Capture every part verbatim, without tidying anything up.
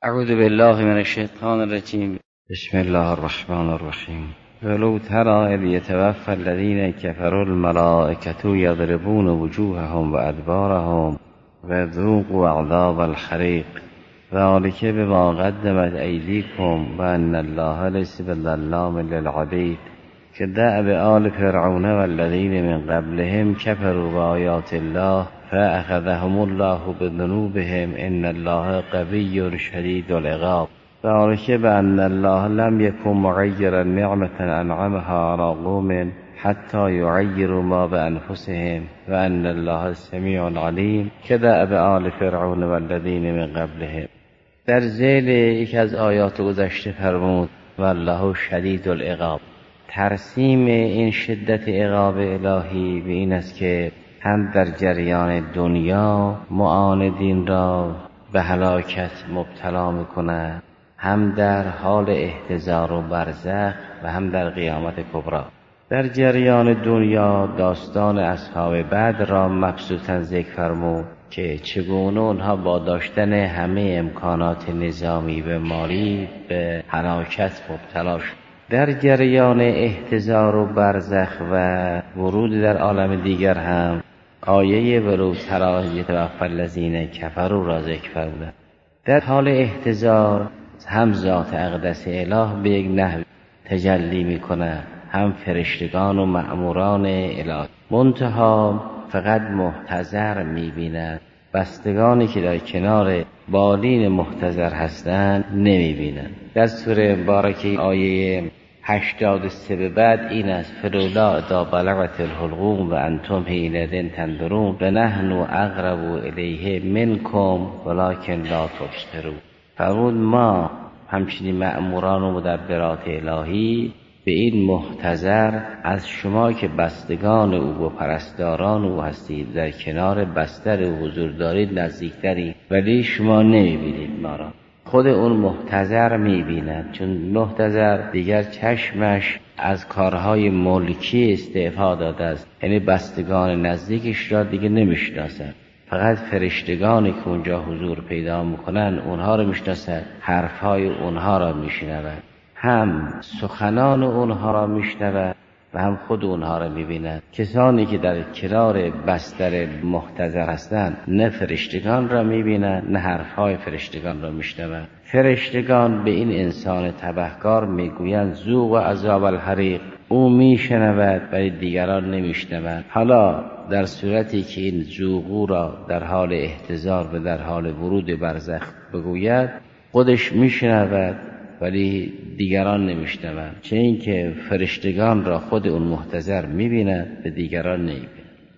اعوذ بالله من الشیطان الرجیم. بسم الله الرحمن الرحیم. ولو تری اذ یتوفی الذین کفروا الملائکة یضربون وجوههم و ادبارهم و ذوقوا عذاب الحریق ذلک بما قدمت ایدیکم و ان الله لیس بظلام للعبید كدأب آل فرعون والذین من قبلهم كفروا بآیات الله فأخذهم الله بذنوبهم ان الله قوی شدید العقاب ذلك بأن الله لم يكن مغيرا نعمة أنعمها على قوم حتى يغيروا ما بأنفسهم وأن الله سمیع علیم كدأب آل فرعون والذین من قبلهم. در ذیل یک از آیات گذشته فرمود والله شدید العقاب. ترسیم این شدت عقاب الهی به این است که هم در جریان دنیا معاندین را به هلاکت مبتلا می‌کند، هم در حال احتضار و برزخ و هم در قیامت کبری. در جریان دنیا داستان اصحاب بدر را مبسوطاً ذکر فرمود که چگونه آنها با داشتن همه امکانات نظامی و مالی به هلاکت مبتلا شد. در جریان احتضار و برزخ و ورود در عالم دیگر هم آیه ولو تری اذ یتوفی الذین کفروا را ذکر فرمود. در حال احتضار هم ذات اقدس اله به یک نحو تجلی میکنه، هم فرشتگان و مأموران اله، منتها فقط محتضر میبیند، بستگانی که در کنار بالین محتضر هستند نمیبینند. در سوره مبارکه آیه هشتاد و سه به بعد این است فلولا اذا بلغت الحلقوم و انتم حینئذ تنظرون و نحن اقرب الیه منکم ولکن لا تبصرون. فرمود ما همچنین مأموران و مدبرات الهی به این محتضر از شما که بستگان او و پرستاران او هستید در کنار بستر او حضور دارید نزدیکتری، ولی شما نمیبینید ما را. خود اون محتضر میبیند، چون محتضر دیگر چشمش از کارهای ملکی استعفا داده است، یعنی بستگان نزدیکش را دیگه نمیشناسد، فقط فرشتگانی که اونجا حضور پیدا میکنن اونها رو میشناسد، حرفهای اونها را میشنود، هم سخنان اونها را میشنود و هم خود اونها را میبیند. کسانی که در کنار بستر محتضر هستند نه فرشتگان را میبینند نه حرفهای فرشتگان را میشنوند. فرشتگان به این انسان تبهکار میگویند ذوق و عذاب الحریق، او میشنود ولی دیگران نمیشنوند. حالا در صورتی که این ذوقو را در حال احتضار و در حال ورود برزخ بگوید خودش میشنود ولی دیگران نمیشنوند، چه این که فرشتگان را خود اون محتضر میبیند به دیگران نمیبیند.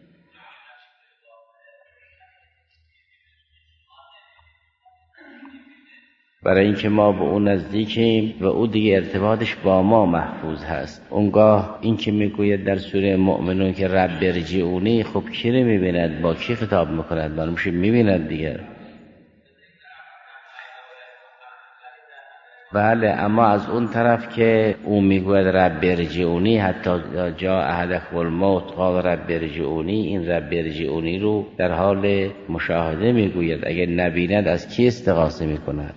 برای اینکه ما به اون نزدیکیم و او دیگه ارتباطش با ما محفوظ هست. اونگاه این که میگوید در سوره مؤمنون که رب ارجعونی، خب کی رو میبیند؟ با کی خطاب میکند؟ معلوم میشه میبیند دیگر. بله، اما از اون طرف که او میگوید رب ارجعونی، حتی جا احدکم الموت قال رب ارجعونی، این رب ارجعونی رو در حال مشاهده میگوید. اگر نبیند از کی استغاثه میکند؟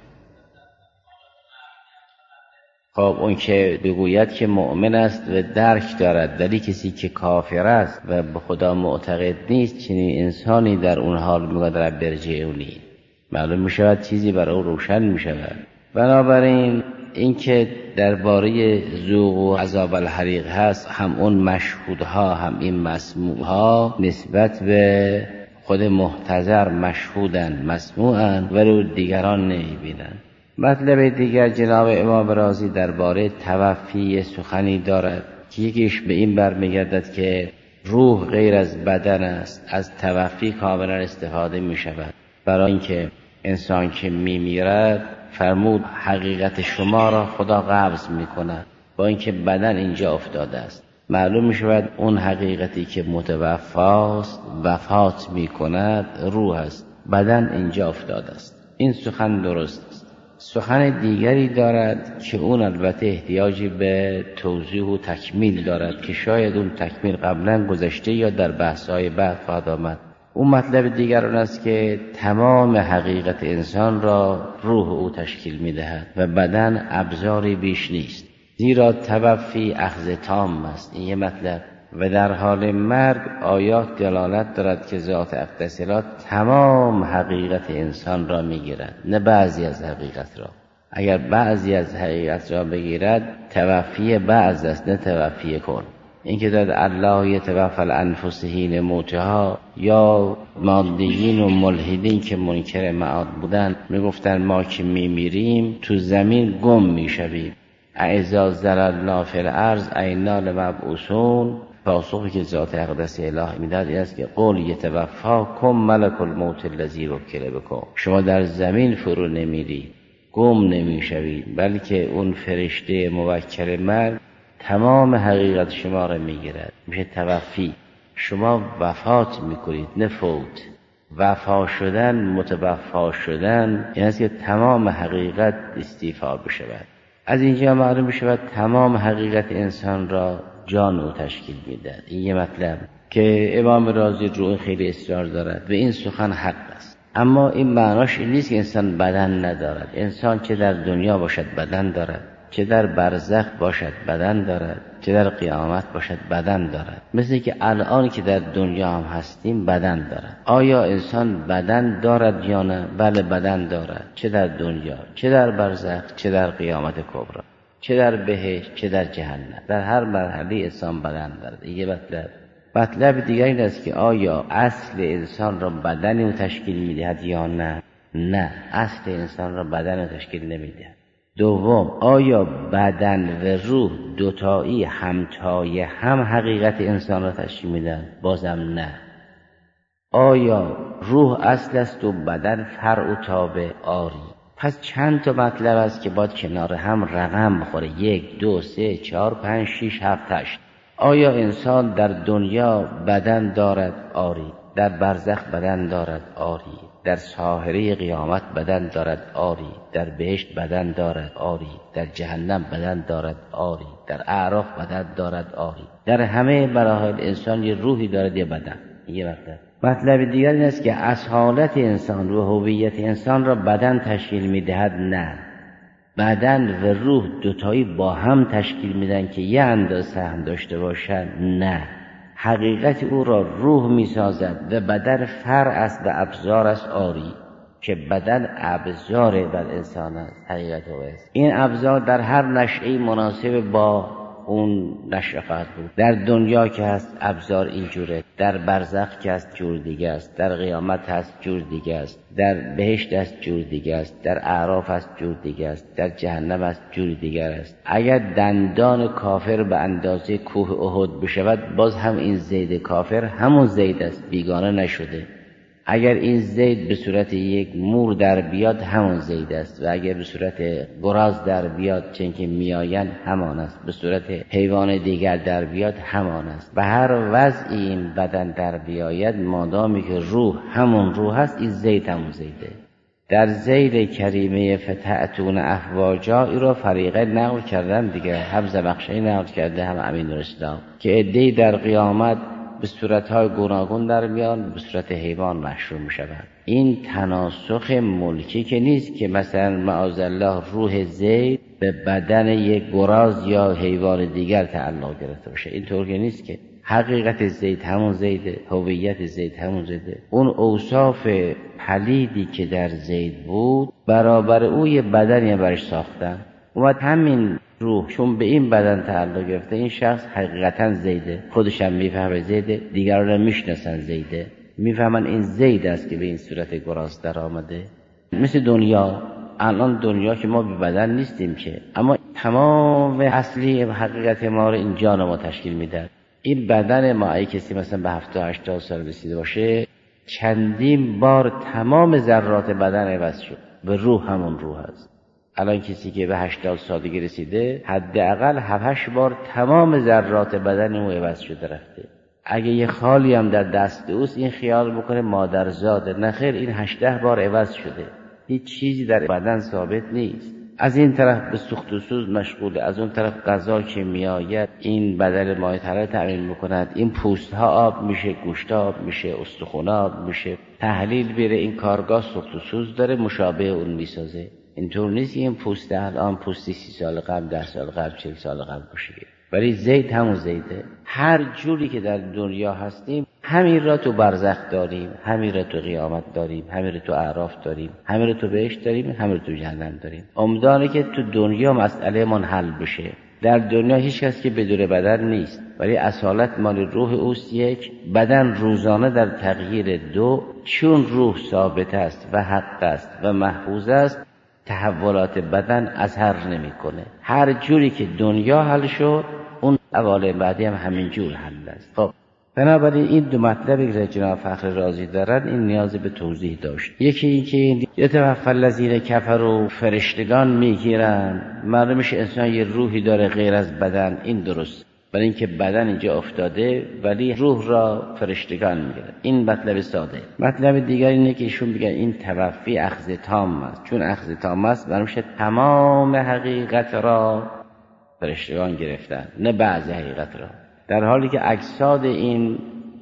خب اون که بگوید که مؤمن است و درک دارد، ولی کسی که کافر است و به خدا معتقد نیست، چنین انسانی در اون حال میگوید رب ارجعونی، معلوم میشود چیزی برای او روشن میشود. بنابراین این که درباره ذوق و عذاب الحریق هست، هم اون مشهودها هم این مسموعها نسبت به خود محتضر مشهودن مسموعن ولی دیگران نمیبینن. مطلب دیگر جناب امام رازی درباره توفی سخنی دارد که یکیش به این برمیگردد که روح غیر از بدن است، از توفی کاملا استفاده می شود. برای اینکه انسان که می میرد فرمود حقیقت شما را خدا قبض می کند، با اینکه بدن اینجا افتاده است. معلوم می شود اون حقیقتی که متوفاست وفات می کند روح است، بدن اینجا افتاده است. این سخن درست است. سخن دیگری دارد که اون البته احتیاجی به توضیح و تکمیل دارد که شاید اون تکمیل قبلا گذشته یا در بحث‌های بعد خواهد آمد. اون مطلب دیگر اون است که تمام حقیقت انسان را روح او تشکیل می‌دهد و بدن ابزاری بیش نیست، زیرا توفی اخذ تام است. این یه مطلب. و در حال مرگ آیات دلالت دارد که ذات اقتصالات تمام حقیقت انسان را میگیرد، نه بعضی از حقیقت را. اگر بعضی از حقیقت را بگیرد توفی بعض است، نه توفی کل. این که داد الله یتوفی الانفس حین موتها، یا مادیین و ملحدین که منکر معاد بودن میگفتن ما که میمیریم تو زمین گم میشویم، اذا ضللنا فی الارض اینا لمبعوثون. پاسخی که ذات اقدس الهی میداد این است که قل یتوفاکم ملک الموت الذی وکل بکم. شما در زمین فرو نمیرید، گم نمیشوید، بلکه اون فرشته موکل مرگ تمام حقیقت شما را میگیرد، میشه توفی. شما وفات میکنید، نه فوت. وفا شدن، متوفا شدن این است که تمام حقیقت استیفا بشود. از اینجا معلوم بشود تمام حقیقت انسان را جان او تشکیل میدهد. این یه مطلب که امام رازی رو خیلی اصرار دارد و این سخن حق است. اما این معناش این نیست که انسان بدن ندارد. انسان چه در دنیا باشد بدن دارد، چه در برزخ باشد بدن دارد، چه در قیامت باشد بدن دارد. مثل که الان که در دنیا هم هستیم بدن دارد. آیا انسان بدن دارد یا نه؟ بله بدن دارد، چه در دنیا، چه در برزخ، چه در قیامت کبری، چه در بهشت، چه در جهنم. در هر مرحله انسان بدن دارد. این مطلب. مطلب دیگر این است که آیا اصل انسان را بدن تشکیل میدهد یا نه؟ نه، اصل انسان را بدن تشکیل نمیدهد. دوم، آیا بدن و روح دوتایی همتای هم حقیقت انسان را تشکیل میدن؟ بازم نه. آیا روح اصل است و بدن فرع و تابع؟ آری. پس چند تا مطلب است که باید کنار هم رقم بخوره. یک، دو، سه، چهار، پنج، شیش، هفت، هشت. آیا انسان در دنیا بدن دارد؟ آری. در برزخ بدن دارد؟ آری. در ساحره قیامت بدن دارد؟ آری. در بهشت بدن دارد؟ آری. در جهنم بدن دارد؟ آری. در اعراف بدن دارد؟ آری. در همه مراحل انسان یه روحی دارد، یه بدن. یه مطلب. مطلب دیگر این است که اصالت انسان و هویت انسان را بدن تشکیل میدهد؟ نه. بدن و روح دوتایی با هم تشکیل میدن که یه اندازه سهم داشته باشند؟ نه. حقیقت او را روح میسازد و بدن فرع است و ابزار است؟ آری. که بدن ابزار بر انسان است. حقیقت او است. این ابزار در هر نشأه‌ای مناسب با اون نشأه خواهد بود. در دنیا که هست ابزار اینجوره، در برزخ که هست جور دیگه است، در قیامت هست جور دیگه است، در بهشت هست جور دیگه است، در اعراف هست جور دیگه است، در جهنم هست جور دیگر است. اگر دندان کافر به اندازه کوه احد بشود، باز هم این زید کافر همون زید است، بیگانه نشده. اگر این زید به صورت یک مور در بیاد همون زید است، و اگر به صورت گراز در بیاد چون که میآیند همان است، به صورت حیوان دیگر در بیاد همان است. به هر وضعی این بدن در بیاید، مادامی که روح همون روح است، این زید همون زیده. در زید کریمه فتحتون افواجا ای را فریقه نقل کردن دیگه، هم زمخشری نقل کرده هم امین الاسلام، که عده‌ای در قیامت به صورتهای گوناگون در میان، به صورت حیوان محشور میشوند. این تناسخ ملکی که نیست که مثلا معاذالله روح زید به بدن یک گراز یا حیوان دیگر تعلق گرفته باشه. این طور که نیست که حقیقت زید همون زیده، هویت زید همون زیده. اون اوصاف پلیدی که در زید بود برابر او یه بدنی برش ساختن. اومد همین روح چون به این بدن تعلق گرفته، این شخص حقیقتا زیده، خودش هم میفهمه زیده، دیگران هم میشناسن زیده، میفهمن این زید است که به این صورت گراز در آمده. مثل دنیا، الان دنیا که ما به بدن نیستیم که، اما تمام اصلی حقیقت ما رو این جان ما تشکیل میده. این بدن ما اگه کسی مثلا به هفتاد هشتاد سال رسیده باشه، چندین بار تمام ذرات بدن عوض شد و روح همون روح است. الان کسی که به هشتاد سالگی رسیده، حداقل هفت هشت بار تمام ذرات بدن او عوض شده رفته. اگه یه خالی هم در دست اوست، این خیال بکنه مادرزاده، نه خیر، این هشده بار عوض شده. هیچ چیزی در بدن ثابت نیست. از این طرف به سوخت و سوز مشغوله، از اون طرف غذا که میآید این بدن مایطره تأمین میکند، این پوست ها آب میشه، گوشت آب میشه، استخوان آب میشه، تحلیل بره، این کارگاه سوخت و سوز داره مشابه اون میسازه. اینطور نیست این پوست الان پوستی سی سال قبل، ده سال قبل، چهل سال قبل باشه، ولی زید همون زیده. هر جوری که در دنیا هستیم همین را تو برزخ داریم، همین را تو قیامت داریم، همین را تو اعراف داریم، همین را تو بهشت داریم، همین را تو جهنم داریم. امیدواره که تو دنیا مسئله من حل بشه. در دنیا هیچ کس که بدون بدن نیست، ولی اصالت مال روح اوست. یک بدن روزانه در تغییر. دو چون روح ثابت است و حق است و محفوظ است، تحولات بدن اثر نمیکنه. هر جوری که دنیا حل شد اون اول بعدی هم همین جور حل است. خب بنابراین این دو مطلبی که جناب فخر رازی دارن این نیاز به توضیح داشت. یکی این که یتوفی الذین کفروا فرشتگان میگیرن، معلوم میشه انسان یه روحی داره غیر از بدن، این درست، برای اینکه بدن اینجا افتاده ولی روح را فرشتگان میگیرن. این مطلب ساده. مطلب دیگر اینه که ایشون میگن این توفی اخذ تام است. چون اخذ تام است معلوم میشه تمام حقیقت را فرشتگان گرفتن، نه بعضی حقیقت را، در حالی که اجساد این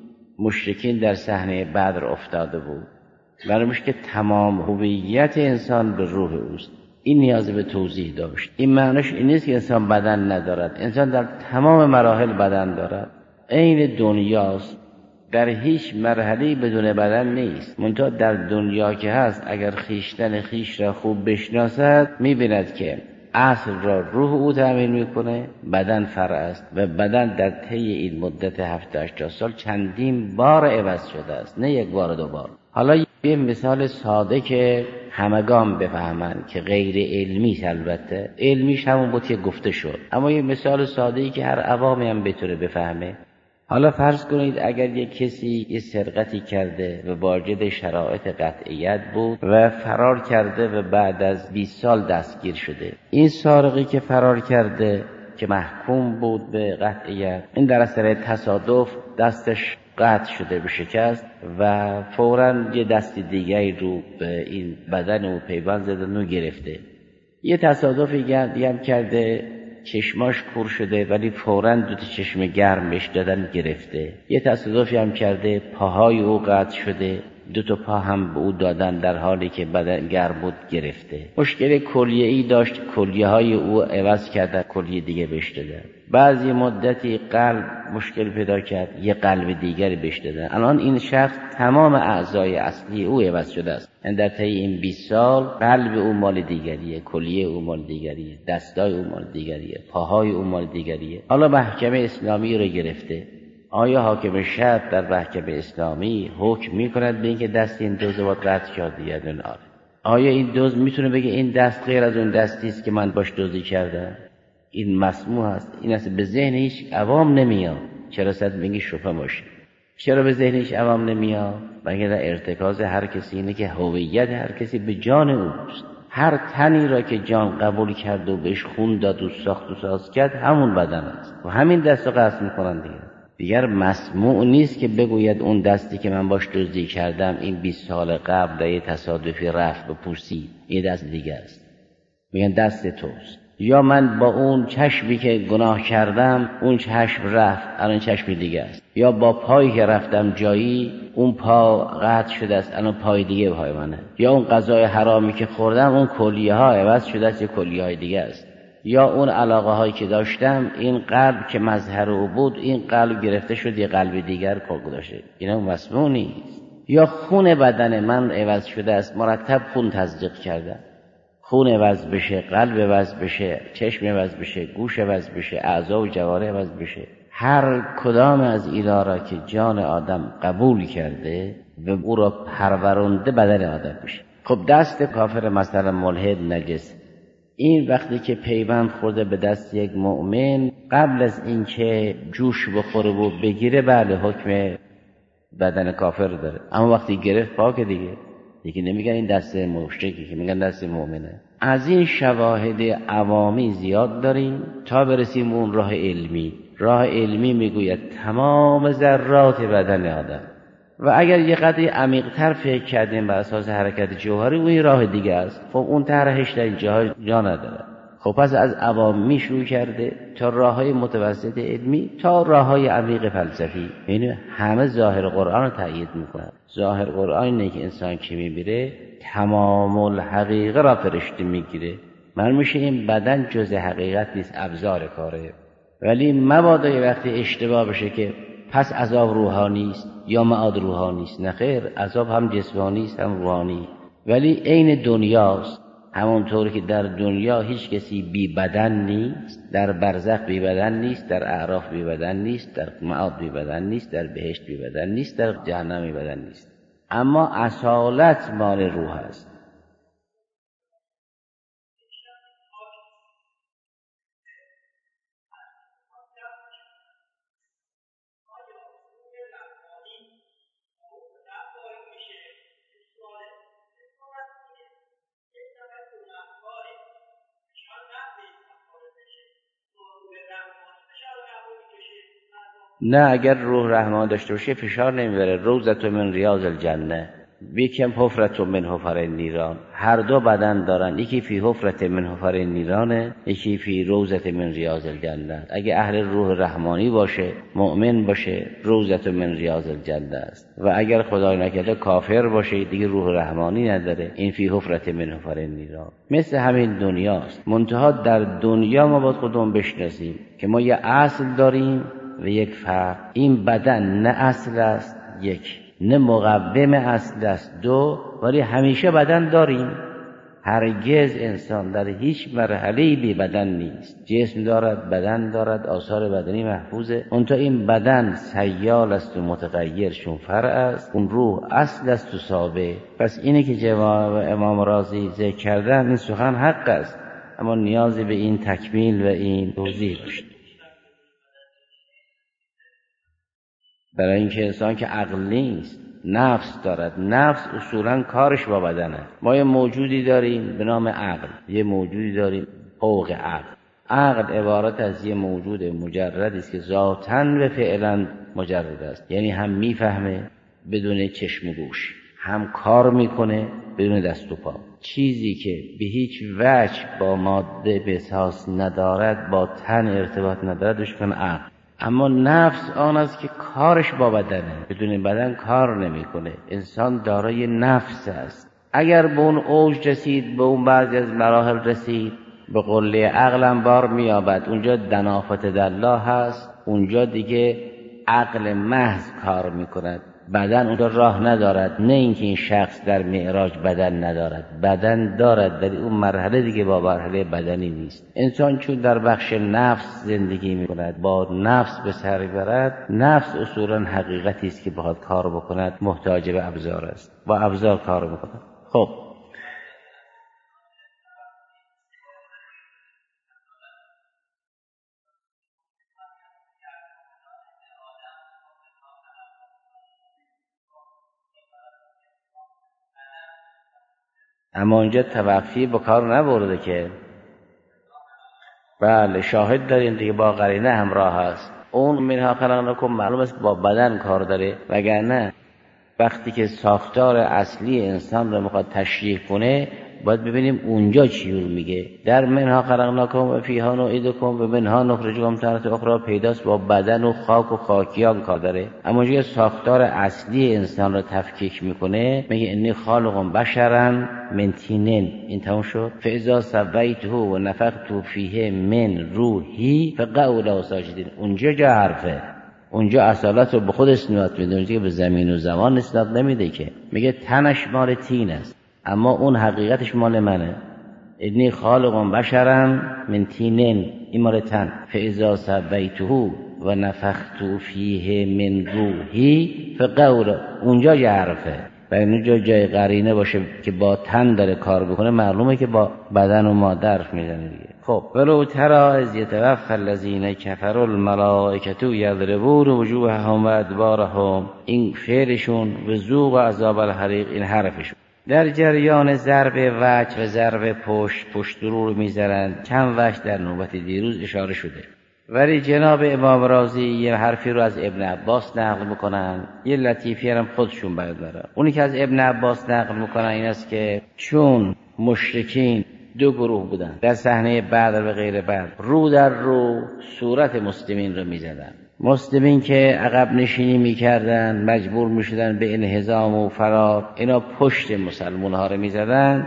مشرکین در صحنه بدر افتاده بود. معلوم میشه که تمام هویت انسان به روح اوست. این نیاز به توضیح داشت. این معنیش این نیست که انسان بدن ندارد. انسان در تمام مراحل بدن دارد، عین دنیاست، در هیچ مرحله بدون بدن نیست. منتها در دنیا که هست اگر خیشتن خیش را خوب بشناسد میبیند که اصل را روح او تأمین میکنه، بدن فرع است و بدن در طی این مدت هفتاد هشتاد سال چندین بار عوض شده است، نه یک بار دو بار. حالا یه مثال ساده که همگان بفهمند که غیر علمی است، البته علمیش همون بود که گفته شد، اما یه مثال ساده ای که هر عوامی هم بتونه بفهمه. حالا فرض کنید اگر یک کسی یه سرقتی کرده و واجد شرایط قطعیت بود و فرار کرده و بعد از بیست سال دستگیر شده. این سارقی که فرار کرده که محکوم بود به قطعیت، این در اثر تصادف دستش قطع شده به شکست و فوراً یه دست دیگری رو به این بدن او پیوند زدن و گرفته. یه تصادفی دیگه هم کرده، چشماش کور شده ولی فوراً دو تا چشم گرم بهش دادن گرفته. یه تصادفی هم کرده، پاهای او قطع شده، دو تا پا هم به او دادن در حالی که بدن گرم بود گرفته. مشکل کلیه‌ای داشت، کلیه‌های او عوض کردن، کلیه دیگه بهش دادن. بعضی مدتی قلب مشکل پیدا کرد، یه قلب دیگری بهش دادن. الان این شخص تمام اعضای اصلی او عوض شده است. یعنی در طی این بیست سال قلب او مال دیگریه، کلیه او مال دیگریه، دستای او مال دیگریه، پاهای او مال دیگریه. حالا محکمه اسلامی رو گرفته. آیا حاکم شرع در محکمه اسلامی حکم می‌کند به اینکه دست این دزد رو قطع کرد یا نه؟ آیا این دزد میتونه بگه این دست غیر از اون دستی است که من باش دزدی کردم؟ این مسموح است. این اصلا به ذهن هیچ عوام نمیاد. چرا صد میگی شبهه باشه؟ چرا به ذهن هیچ عوام نمیاد؟ مگر در ارتکاز هر کسی اینه که هویت هر کسی به جان اوست. هر تنی را که جان قبول کرد و بهش خون داد و ساخت و ساز کرد همون بدن است و همین دست رو قطع میکنن دیگه. دیگر مسموع نیست که بگوید اون دستی که من باش دزدی کردم این بیست سال قبل در یه تصادفی رفت به پوسید، این دست دیگه است. میگن دست توست. یا من با اون چشمی که گناه کردم اون چشم رفت، الان چشم دیگه است. یا با پایی که رفتم جایی اون پا قطع شده است، الان پای دیگه پای منه. یا اون غذای حرامی که خوردم اون کلیه ها عوض شده است، یه کلیه های دیگه است. یا اون علاقه هایی که داشتم این قلب که مظهر او بود این قلب گرفته شد، یه قلب دیگر کار گذاشته. اینا مسموع نیست. یا خون بدن من عوض شده است، مرتب خون تزریق کردم، خون عوض بشه، قلب عوض بشه، چشم عوض بشه، گوش عوض بشه، اعضا و جوارح عوض بشه. هر کدام از اینا را که جان آدم قبول کرده و او را پرورنده بدن آدم میشه. خب دست کافر مثلا ملحد نجس، این وقتی که پیوند خورده به دست یک مؤمن قبل از اینکه جوش بخوره و بگیره بله حکم بدن کافر داره، اما وقتی گرفت پاک دیگه دیگه نمیگن این دست مشرکی که میگن دست مؤمنه. از این شواهد عوامی زیاد داریم تا برسیم اون راه علمی. راه علمی میگوید تمام ذرات بدن آدم و اگر یه قدری عمیق‌تر فکر کردیم بر اساس حرکت جوهری، اون راه دیگه است. خب اون طرحش در اینجا جا نداره. خب پس از عوامی شروع کرده تا راه‌های متوسط علمی تا راه‌های عمیق فلسفی، یعنی همه ظاهر قرآن رو تأیید میکنن. ظاهر قرآن اینه که انسان که میمیره تمام الحقیقه را فرشته میگیره. من میشه این بدن جز حقیقت نیست، ابزار کاره. ولی مبادا یه وقتی اشتباه بشه که پس عذاب روحانی است یا معاد روحانی است. نه خیر، عذاب هم جسمانی است هم روحانی، ولی عین دنیاست. همونطور که در دنیا هیچ کسی بی بدن نیست، در برزخ بی بدن نیست، در اعراف بی بدن نیست، در معاد بی بدن نیست، در بهشت بی بدن نیست، در جهنم بی بدن نیست، اما اصالت مال روح است. نه، اگر روح رحمان داشته باشه فشار نمیبره. روزت من ریاض الجنه بیکم حفرت من حفر النیران. هر دو بدن دارن، یکی فی حفرت من حفر النیرانه، یکی فی روزت من ریاض الجنه. اگه اهل روح رحمانی باشه، مؤمن باشه، روزت من ریاض الجنه است. و اگر خدای نکرده کافر باشه، دیگه روح رحمانی نداره، این فی حفرت من حفر النیران. مثل همین دنیاست. منتها در دنیا ما باید خودمون بشناسیم که ما یه اصل داریم و یک فرق. این بدن نه اصل است یک، نه مقوم اصل است دو، ولی همیشه بدن داریم. هرگز انسان در هیچ مرحله‌ای بی بدن نیست. جسم دارد، بدن دارد، آثار بدنی محفوظه. اون تا این بدن سیال است و متغیر چون فرع است، اون روح اصل است و ثابت. پس اینه که جواب امام رازی ذکر کردن، این سخن حق است، اما نیازی به این تکمیل و این توضیح داشت. برای اینکه انسان که عقل نیست، نفس دارد. نفس اصولاً کارش با بدنه. ما یه موجودی داریم به نام عقل، یه موجودی داریم فوق عقل. عقل عبارت از یه موجود مجرد است که ذاتاً و فعلاً مجرد است، یعنی هم میفهمه بدون چشم و گوش، هم کار میکنه بدون دست و پا. چیزی که به هیچ وجه با ماده بساس ندارد، با تن ارتباط ندارد، دشمن عقل. اما نفس آن است که کارش با بدنه، بدون بدن کار نمیکنه. انسان دارای نفس است. اگر به اون اوج رسید، به اون بعضی از مراحل رسید، به قله عقلم بار میابد. اونجا دنافت دلا هست، اونجا دیگه عقل محض کار میکند، بدن اونجا راه ندارد. نه اینکه این شخص در معراج بدن ندارد، بدن دارد، در اون مرحله دیگه با مرحله بدنی نیست. انسان چون در بخش نفس زندگی میکند، با نفس به سر برد، نفس اصولا حقیقتی است که بخواد کار بکند محتاج به ابزار است، با ابزار کار میکند. خب اما اینجا توقفی با کار نبرده که. بله، شاهد داریم دیگه، با قرینه همراه هست. اون منها خلقناکم معلوم است با بدن کار داره، وگرنه وقتی که ساختار اصلی انسان رو میخواد تشریح کنه باید ببینیم اونجا چی رو میگه. در منها خلقناکم و فیها نعیدکم و منها نخرجکم تارة اخری پیداست با بدن و خاک و خاکیان کار داره. اما اونجا ساختار اصلی انسان رو تفکیک میکنه، میگه انی خالق بشرا من طین. این تموم شد. فاذا سویته و نفخت فیه من روحی فقعوا له ساجدین. اونجا جا حرفه، اونجا اصالت رو به خود اسناد میده، اونجا به زمین و زمان اسناد نمیده که. میگه تنش مال طین است، اما اون حقیقتش مال منه. انی خالق بشرا من طین، این مال تن. فاذا سویته و نفخت فیه من روحی فقعوا. اونجا جا حرفه و اونجا جای قرینه باشه که با تن داره کار بکنه، معلومه که با بدن و ماده حرف میزنه دیگه. خب ولو تری اذ یتوفی الذین کفروا الملائکة یضربون وجوههم و ادبارهم. این فعلشون و ذوق عذاب الحریق، این حرفشون. در جریان ضرب وجه و ضرب پشت، پشت رو رو میزنن. چند وجه در نوبت دیروز اشاره شده. ولی جناب امام رازی یه حرفی رو از ابن عباس نقل میکنن، یه لطیفی هم خودشون بردارن. اونی که از ابن عباس نقل میکنن این است که چون مشرکین دو گروه بودن در صحنه بدر و غیر بدر، رو در رو صورت مسلمین رو میزدن. مسلمین که عقب نشینی میکردن، مجبور میشدن به انهزام و فرار، اینا پشت مسلمان ها رو میزدن.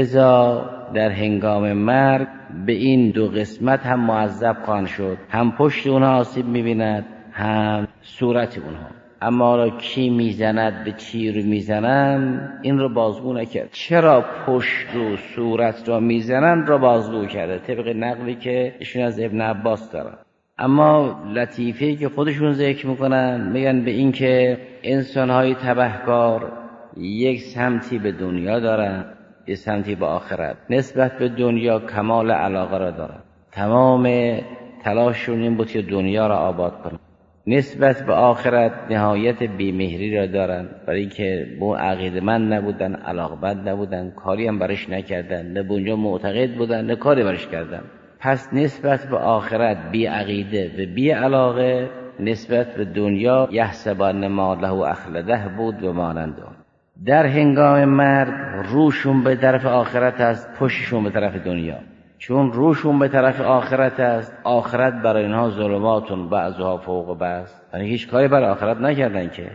لذا در هنگام مرگ به این دو قسمت هم معذب خواهند شد، هم پشت اونها آسیب میبیند، هم صورت اونها. اما را کی میزند، به چی رو میزنن، این رو بازگو نکرد. چرا پشت و صورت را میزنن را بازگو کرده، طبق نقلی که ایشون از ابن عباس دارن. اما لطیفه‌ای که خودشون ذکر میکنن، میگن به این که انسان‌های تبهکار یک سمتی به دنیا دارن، یک سمتی به آخرت. نسبت به دنیا کمال علاقه را دارن، تمام تلاششون این بود که دنیا را آباد کنن. نسبت به آخرت نهایت بیمهری را دارن، برای اینکه به عقیده‌مند نبودن، علاقه‌مند نبودن، کاری هم برش نکردن، نه به اونجا معتقد بودن نه کاری برش کردن. پس نسبت به آخرت بی عقیده و بی علاقه، نسبت به دنیا یحسبن ما له اخلده بود و مانند آن. در هنگام مرگ روشون به طرف آخرت است، پشتشون به طرف دنیا. چون روشون به طرف آخرت است، آخرت برای اینها ظلماتون بعضها فوق بعض، یعنی هیچ کاری برای آخرت نکردن که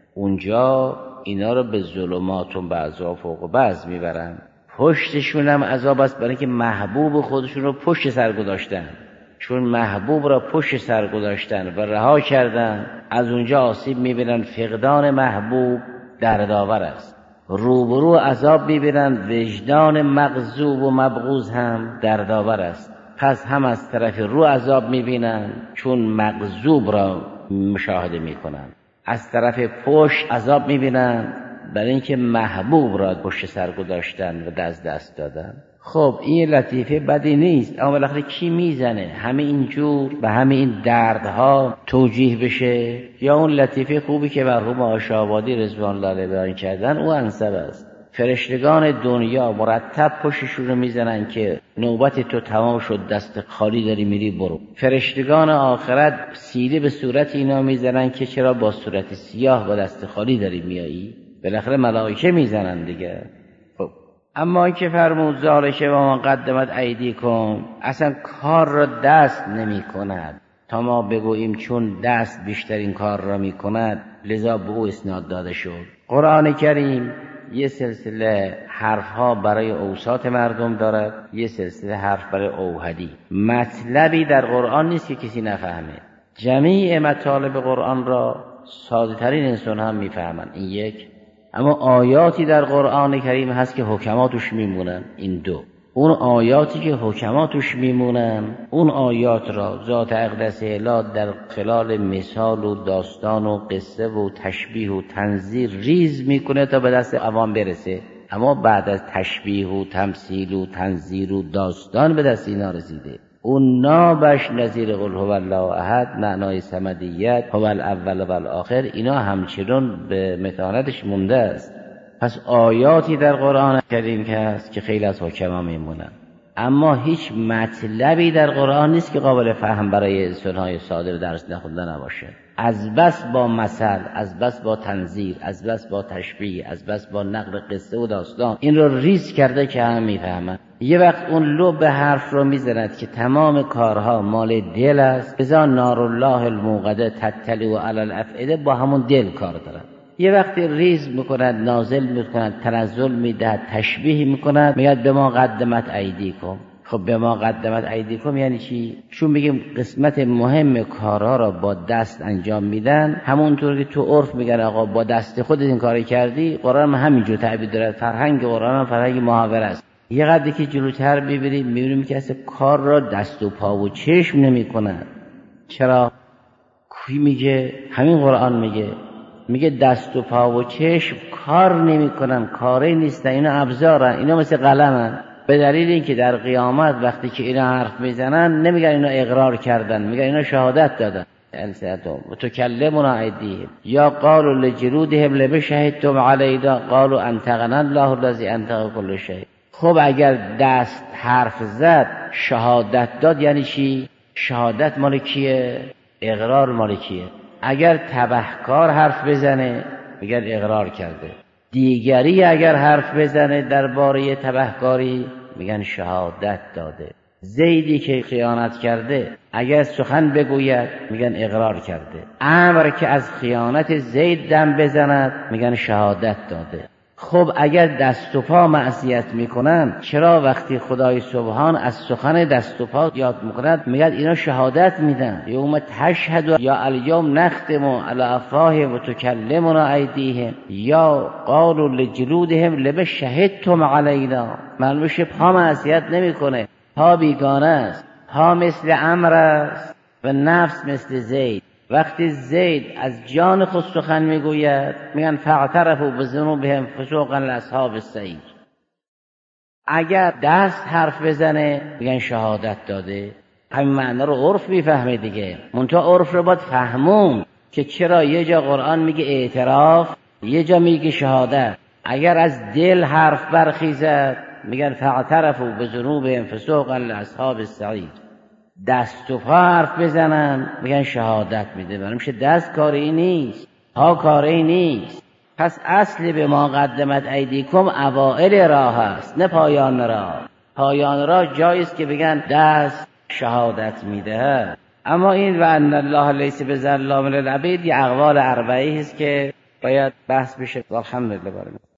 اونجا اینا رو به ظلماتون بعضها فوق بعض میبرن. پشتشون هم عذاب است، برای که محبوب خودشون رو پشت سر گذاشتن. چون محبوب را پشت سر گذاشتن و رها کردن، از اونجا آسیب میبینن. فقدان محبوب دردآور است. روبرو عذاب میبینن، وجدان مغضوب و مبغوض هم دردآور است. پس هم از طرف رو عذاب میبینن چون مغضوب را مشاهده میکنن، از طرف پشت عذاب میبینن برای اینکه محبوب را پشت سر گذاشتن و دست دست دادن. خب این لطیفه بدی نیست، اما بالاخره کی میزنه همه اینجور به همه این دردها توجیه بشه؟ یا اون لطیفه خوبی که مرحوم آشابادی رضوان الله علیه بیان کردن او انسب است. فرشتگان دنیا مرتب پشتشون رو میزنن که نوبت تو تمام شد، دست خالی داری میری برو. فرشتگان آخرت سیلی به صورت اینا میزنن که چرا با صورت سیاه با دست خالی داری میایی؟ بالاخره ملائکه میزنن دیگه. خب اما این که فرمود ذالک و ما قدمت ایدیکم، اصلا کار را دست نمی کند تا ما بگوییم چون دست بیشترین کار را می کند لذا به او اسناد داده شد. قرآن کریم یه سلسله حرفها برای اوساط مردم دارد، یه سلسله حرف برای اوحدی. مطلبی در قرآن نیست که کسی نفهمه. جمیع مطالب قرآن را ساده ترین انسان هم میفهمن، این یک. اما آیاتی در قرآن کریم هست که حکما توش میمونن، این دو. اون آیاتی که حکما توش میمونن، اون آیات را ذات اقدس الهی در خلال مثال و داستان و قصه و تشبیه و تنظیر ریز میکنه تا به دست عوام برسه. اما بعد از تشبیه و تمثیل و تنظیر و داستان به دست اینا رسیده، اون نابش نظیر قل هو الله احد، معنای صمدیت، هو الاول و الاخر، اینا همچنان به متانتش مونده است. پس آیاتی در قرآن کریم که هست که خیلی از حکما میمونن، اما هیچ مطلبی در قرآن نیست که قابل فهم برای انسان‌های ساده درس نخونده نباشه. از بس با مثل، از بس با تنظیر، از بس با تشبیه، از بس با نقل قصه و داستان این رو ریز کرده که هم میفهمن. یه وقت اون لب حرف رو میزند که تمام کارها مال دل است، بذار نار الله الموقده تطلع علی الافئده، با همون دل کار دارن. یه وقتی ریز میکند، نازل میکند، تنزل میدهد، تشبیه میکند، میگه به ما قدمت ایدیکم. خب به ما قدمت ایدیکم یعنی چی؟ چون میگیم قسمت مهم کارها را با دست انجام میدن، همونطور که تو عرف میگن آقا با دست خودت این کاری کردی، قرآن هم همینجور تعبیر داره. فرهنگ قرآن هم فرهنگ محاوره است. یه قدری که جلوتر ببینیم میبینیم که اصلا کار را دست و پا و چشم نمیکنن. چرا؟ کی میگه؟ همین قرآن میگه میگه دست و پا و چشم کار نمی کنن، کاری نیستن، اینا ابزارن، اینا مثل قلمن. به دلیل اینکه در قیامت وقتی که اینا حرف میزنن نمیگن اینا اقرار کردن، میگن اینا شهادت دادن. السنتهم وتكلمنا ایدیهم یا قالوا لجلودهم لما شهدتم علینا قالوا انطقنا الله الذی انطق كل شیء. خب اگر دست حرف زد، شهادت داد، یعنی چی؟ شهادت مال کیه؟ اقرار مال کیه؟ اگر تبهکار حرف بزنه میگن اقرار کرده، دیگری اگر حرف بزنه درباره تبهکاری میگن شهادت داده. زیدی که خیانت کرده اگر سخن بگوید میگن اقرار کرده. عمرو که از خیانت زید دم بزند میگن شهادت داده. خب اگر دست و پا معصیت میکنن، چرا وقتی خدای سبحان از سخن دست و پا یاد میکند میگن اینا شهادت میدن؟ یوم تشهد یا الیوم نختم علی افواههم و تکلمنا ایدیهم یا قالوا لجلودهم لما شهدتم علینا. معلومه پا معصیت نمیکنه، پا بیگانه است، پا مثل عمرو است و نفس مثل زید. وقتی زید از جان خود سخن میگوید میگن فاعترفوا بذنوبهم فسوقا لاصحاب السعیر. اگر دست حرف بزنه میگن شهادت داده. همین معنی رو عرف میفهمه دیگه. منتها عرف رو باید فهمون که چرا یه جا قرآن میگه اعتراف، یه جا میگه شهادت. اگر از دل حرف برخیزد میگن فاعترفوا بذنوبهم فسوقا لاصحاب السعیر. دست و پا حرف بزنن میگن شهادت میده. برای میشه دست کاری نیست، پا کاری نیست. پس اصل به ما قدمت ایدیکم اوائل راه است، نه پایان راه. پایان راه جاییست که بگن دست شهادت میده. اما این و ان الله لیس بظلام للعبید یه اقوال اربعی است که باید بحث بشه. الحمدلله.